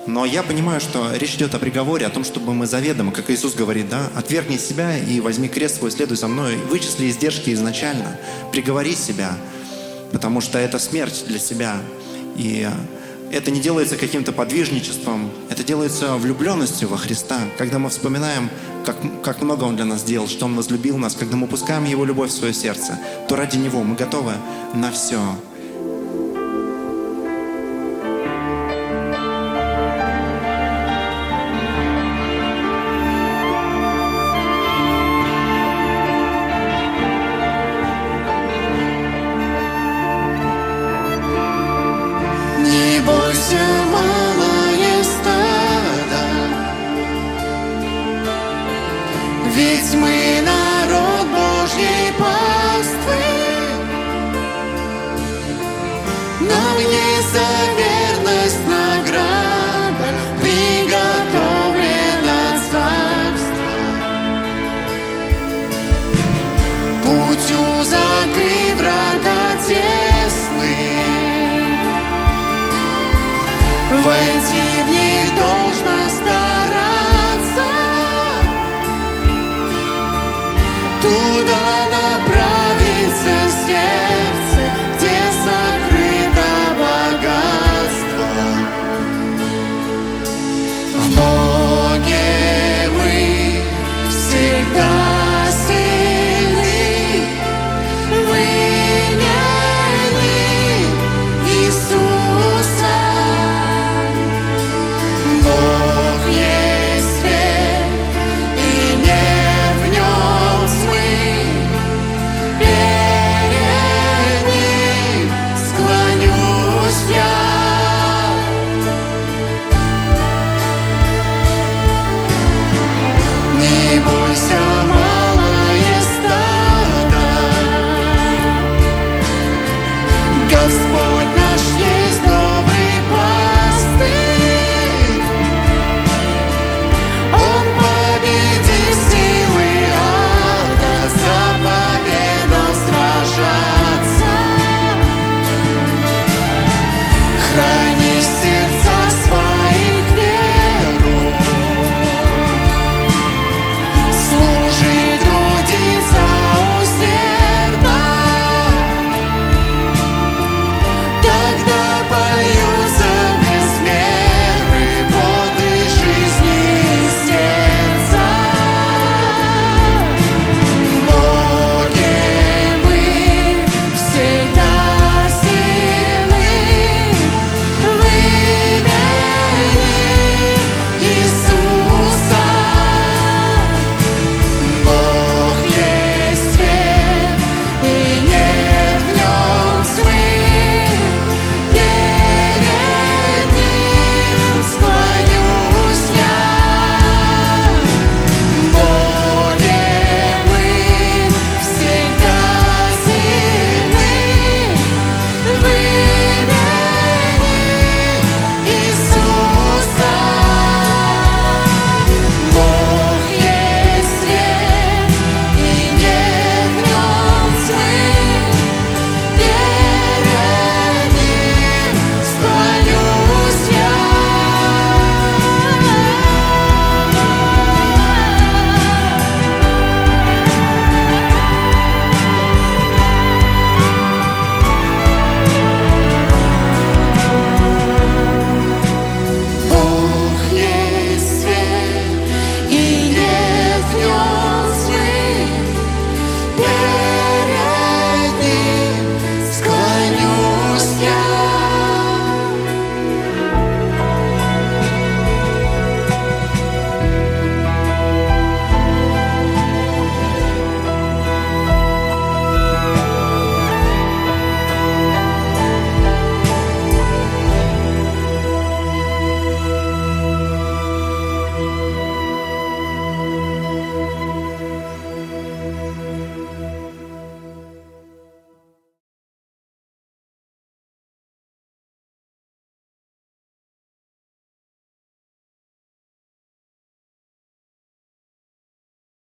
Но я понимаю, что речь идет о приговоре, о том, чтобы мы заведомо, как Иисус говорит, да, отвергни себя и возьми крест свой, следуй за мной, вычисли издержки изначально, приговори себя, потому что это смерть для себя. И это не делается каким-то подвижничеством, это делается влюбленностью во Христа, когда мы вспоминаем, как много Он для нас сделал, что Он возлюбил нас, когда мы пускаем Его любовь в свое сердце, то ради Него мы готовы на все. Не бойся, малое стадо, ведь мы народ Божьей паствы. Нам есть за верность награда, приготовлено царство. Путь узок и врата тесный, войти в них должно